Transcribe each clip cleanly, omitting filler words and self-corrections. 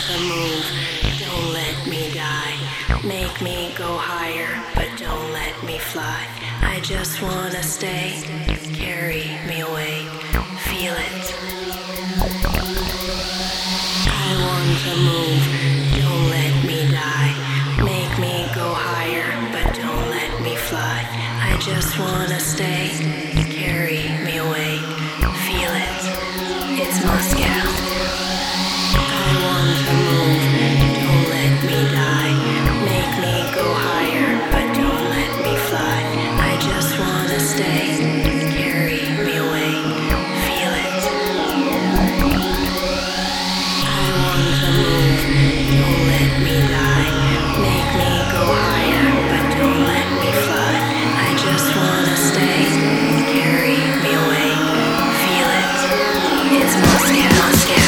to move, don't let me die. Make me go higher, but don't let me fly. I just wanna stay, carry me away, feel it. I want to move, don't let me die. Make me go higher, but don't let me fly. I just wanna stay, carry me away, feel it. It's Moscow. I want to move, don't let me die. Make me go higher, but don't let me fly. I just wanna stay, carry me away, feel it. I want to move, don't let me die. Make me go higher, but don't let me fly. I just wanna stay, carry me away, feel it. It's Moscow, Moscow.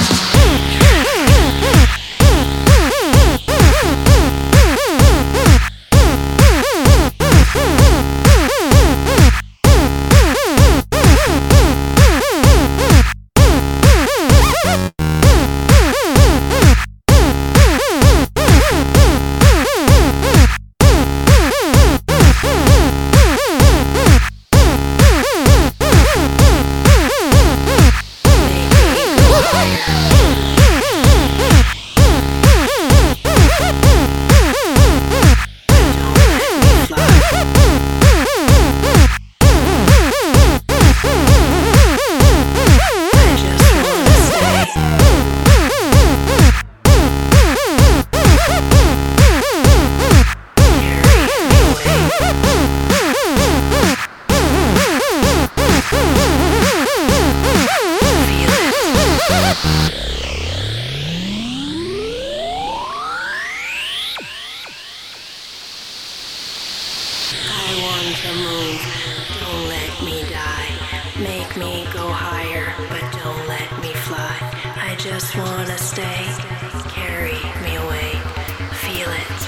To move, don't let me die. Make me go higher, but don't let me fly. I just wanna stay, carry me away, feel it.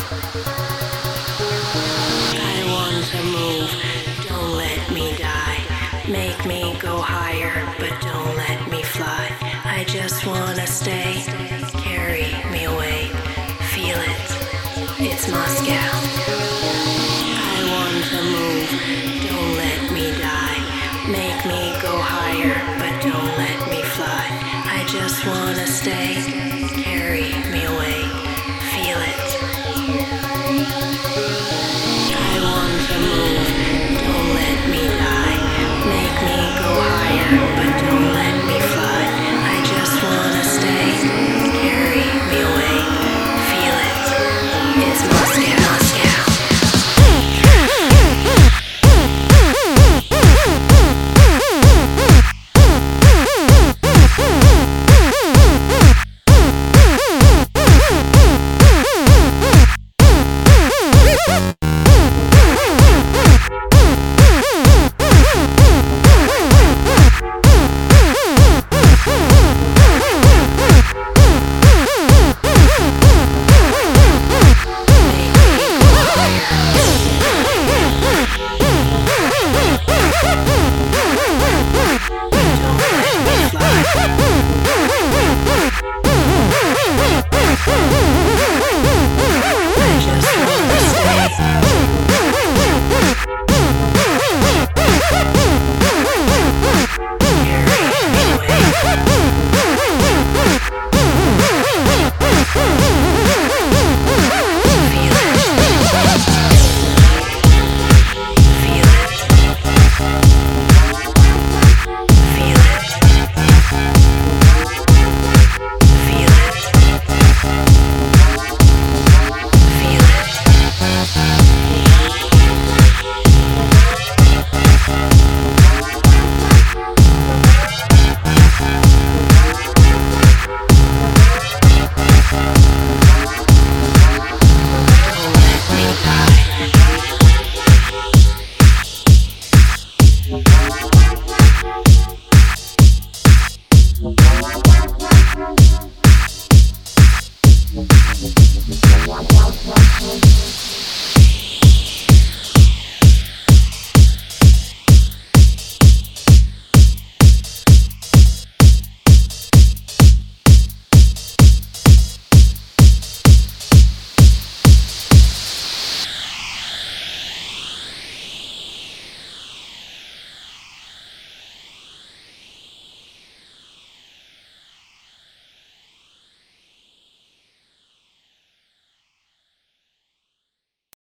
I want to move, don't let me die. Make me go higher, but don't let me fly. I just wanna stay, carry me away, feel it. It's Moscow. I want to move, don't let me die. Make me go higher, but don't let me fly. I just wanna stay, carry me away.